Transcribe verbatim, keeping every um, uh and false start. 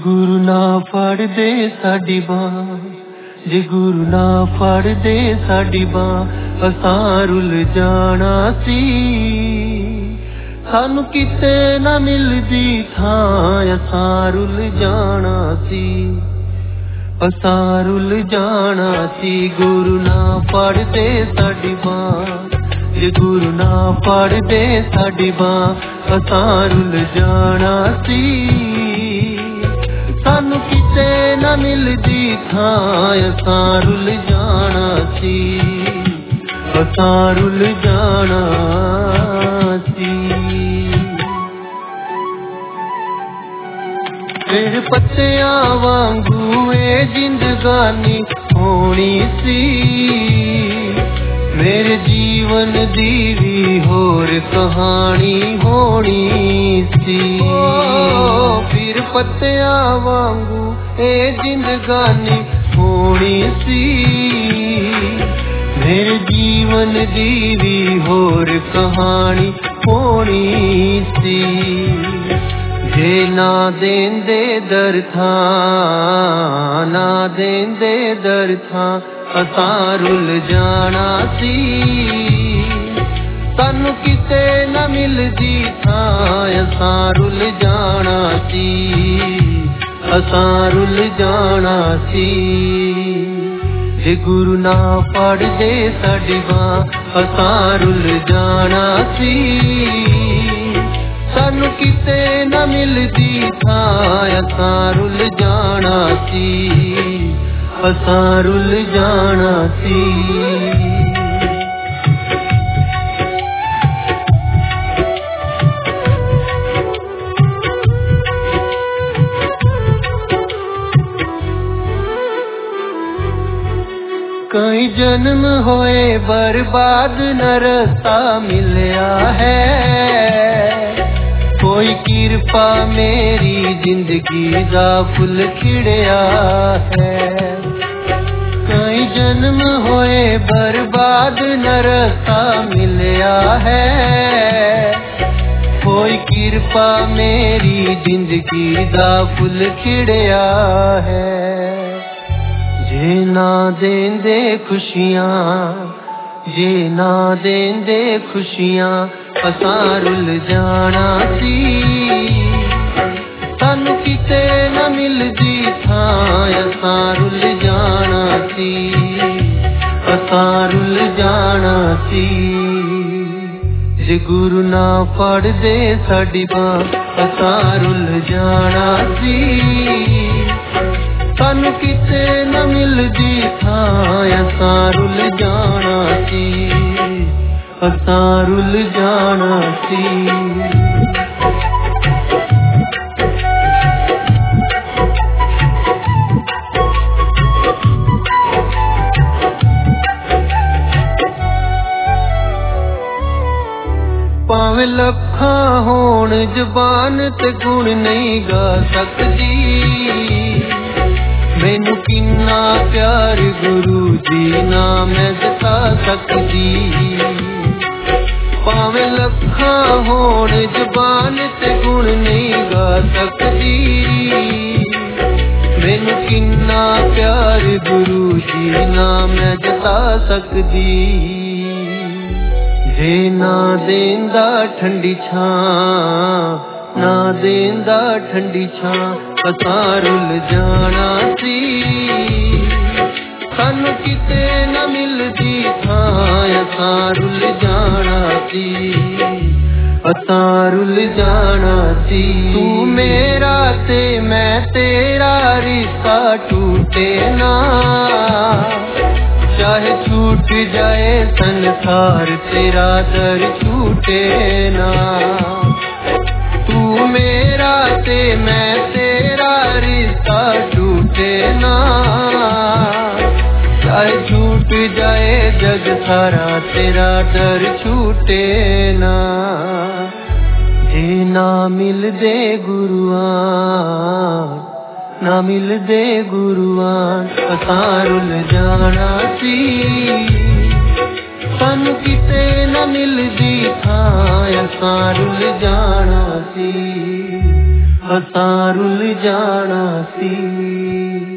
गुरु ना फड़ दे साडी बां, जे गुरु ना फड़ दे साडी बां असां रुल जाना सी। सानू किते ना मिलदी थां असां रुल जाना सी, असां रुल जाना सी। गुरु ना फड़ दे साडी बां, जे गुरु ना फड़ दे साडी बां असां रुल जाना सी। सानू किते ना मिलदी थां असां रुल जाना सी, असां रुल जाना सी। फिर पत्तियां वांगू ए जिंदगानी होनी सी, मेरे जीवन दी भी होर कहानी होनी सी। फिर पत्तियां वांगू ए जिंदगानी होनी सी, मेरे जीवन दी भी होर कहानी होनी सी। जे ना देंदे दर थां, ना देंदे दर थां असां रुल जाना सी। सानू किते ना मिलदी थां असां रुल जाना सी, असां रुल जाना सी। जे गुरु ना फड़ दे साडी बां असां रुल जाना सी। सानू किते ना मिलदी थां असां रुल जाना सी, असां रुल जाना सी। कई जन्म होए बर्बाद न रास्ता मिलया है, कोई किरपा मेरी जिंदगी दा फुल खिड़या है। कई जन्म होए बर्बाद न रास्ता मिलया है, कोई किरपा मेरी जिंदगी दा फुल खिड़या है। जे ना देंदे खुशियां, जे ना देंदे खुशियां असां रुल जाना सी। सानू किते ना मिलदी थां असां रुल जाना सी, असां रुल जाना सी। जे गुरु ना फड़ दे साडी बां असां रुल जाना सी। सानू किते ना मिलदी थां असां रुल जाना सी, असां रुल जाना सी। भावें लखां होण जबान ते गुण नहीं गा सकदी, मैनू किन्ना प्यार गुरु जी ना मैं जता सकदी। भावें लखां होण जबान ते गुण नहीं गा सकदी, मैनू किन्ना प्यार गुरु जी ना मैं जता सकदी। जे ना देंदा ठंडी छां, ना देंदा ठंडी छां असां रुल जाना सी। सानू किते ना मिलदी थां असां रुल जाना सी, असां रुल जाना सी। तू मेरा ते मैं तेरा रिश्ता टूटे ना, चाहे छूट जाए संसार तेरा दर छूटे ना। तू मेरा ते मैं तेरा रिश्ता टूटे ना, चाहे छूट जाए जग सारा तेरा दर छूटे ना। जे ना मिल दे गुरुआं, ना मिल दे गुरुआं असां रुल जाना सी। सानू किते ना मिलदी थां असां रुल जाना सी, ਅਸਾਂ ਰੁੱਲ ਜਾਣਾ ਸੀ।